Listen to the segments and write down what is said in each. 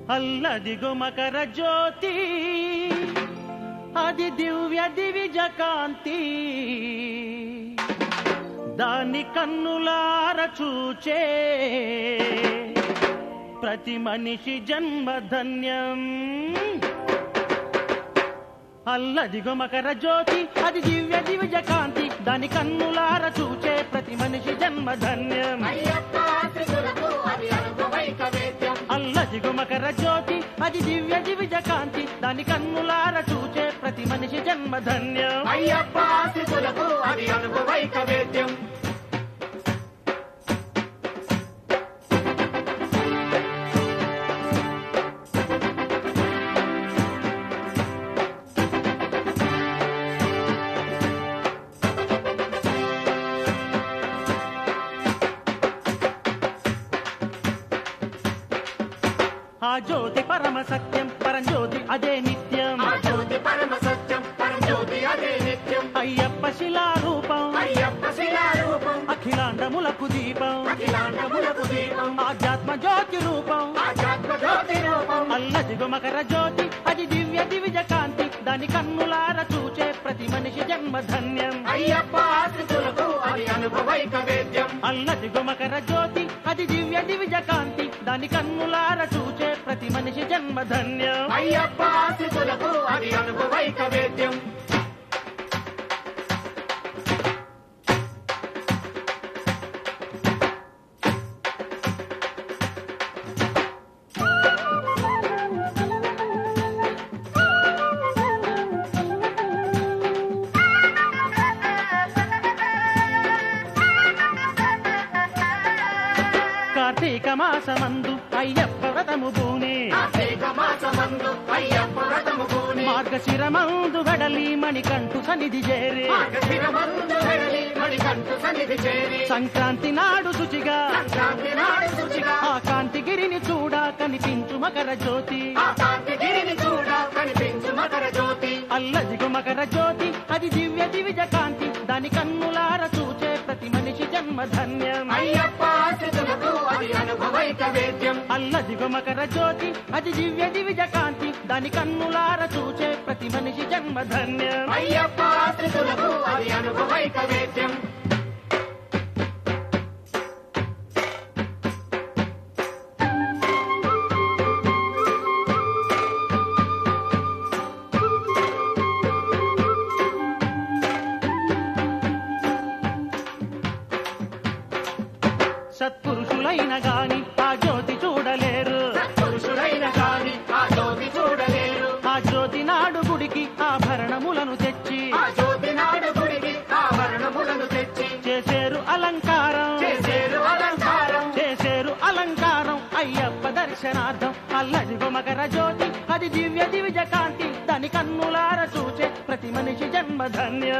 అల్లదిగో మకర జ్యోతి అది దివ్య దివిజ కాంతి దాని కన్నులార చూచే ప్రతి మనిషి జన్మధన్యం. అల్లదిగో మకర జ్యోతి అది దివ్య దివిజ కాంతి దాని కన్నులార చూచే ప్రతి మనిషి జన్మధన్యం. అల్లదిగో మకర జ్యోతి అది దివ్య దివిజ కాంతి దాని కన్నులార చూచే ప్రతి మనిషి జన్మధన్యం. ఆ జ్యోతి పరమ సత్యం పరంజ్యోతి అదే నిత్యం. అయ్యప్ప శిలారూపం అఖిలాండములకు దీపం ఆధ్యాత్మ జ్యోతి రూపం. అల్లదిగో మకర జ్యోతి అది దివ్య దివిజ కాంతి దాని కన్నులార చూచే ప్రతి మనిషి జన్మధన్యం. అల్లదిగో మకర జ్యోతి అది దివ్య దివిజ కాంతి దాని కన్నులార చూచే ప్రతి మనిషి జన్మధన్యం. కార్తీక మాసమందు అయ్యప్ప వ్రతము బూనే మార్గశిరమందు గడలి మణికంఠు సన్నిధి చేరే సంక్రాంతి నాడు శుచిగా ఆ కాంతిగిరిని చూడ కనిపించు మకర జ్యోతి. అల్లదిగో మకర జ్యోతి అది దివ్య దివిజ కాంతి దాని కన్నులార చూచే ప్రతి మనిషి జన్మధన్యం. అల్లదిగో మకర జ్యోతి అది దివ్య దివిజ కాంతి దాని కన్నులార చూచే ప్రతి మనిషి జన్మధన్యం. సత్పురుషులైన గాని ఆ జ్యోతి చూడలేరు ఆ జ్యోతి నాడు గుడికి ఆభరణములను తెచ్చి చేసేరు అలంకారం అయ్యప్ప దర్శనార్థం. అల్లదిగో మకర జ్యోతి అది దివ్య దివిజ కాంతి దాని కన్నులార చూచే ప్రతి మనిషి జన్మధన్యం.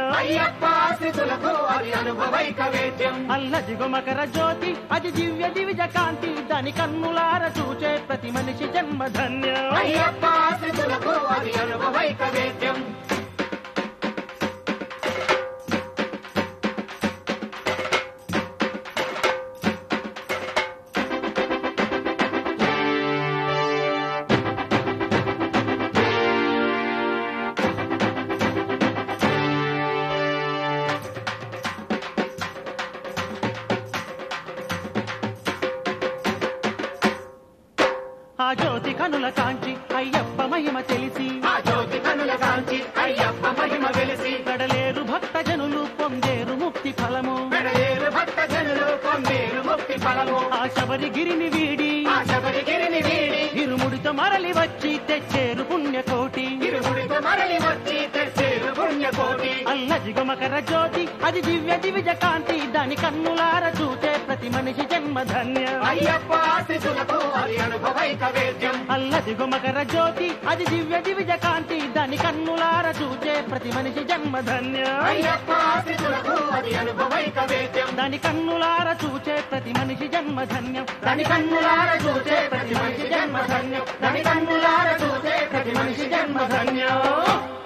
అల్లదిగో మకర జ్యోతి అది దివ్య దివిజ కాంతి దాని కన్నులార చూచే ప్రతి మనిషి జన్మధన్యం. ఆ జ్యోతి కనుల కాంచి అయ్యప్ప మహిమ తెలిసి గడలేరు భక్త జనులు పొందేరు ముక్తి ఫలము. ఆ శబరిగిరిని వీడి ఇరుముడితో మరలి వచ్చి తెచ్చేరు పుణ్యకోటి. అల్లదిగో మకర జ్యోతి అది దివ్య దివిజ కాంతి దాని కన్నులార చూచే ప్రతి మనిషి జన్మధన్యం. అల్లదిగో మకర జ్యోతి అది దివ్య దివిజ కాంతి దాని కన్నులార చూచే ప్రతి మనిషి జన్మధన్యం. దాని కన్నులార చూచే ప్రతి మనిషి జన్మధన్యం. దాని కన్నులార చూచే ప్రతి మనిషి జన్మధన్యం. దాని కన్నులార చూచే ప్రతి మనిషి జన్మధన్యం.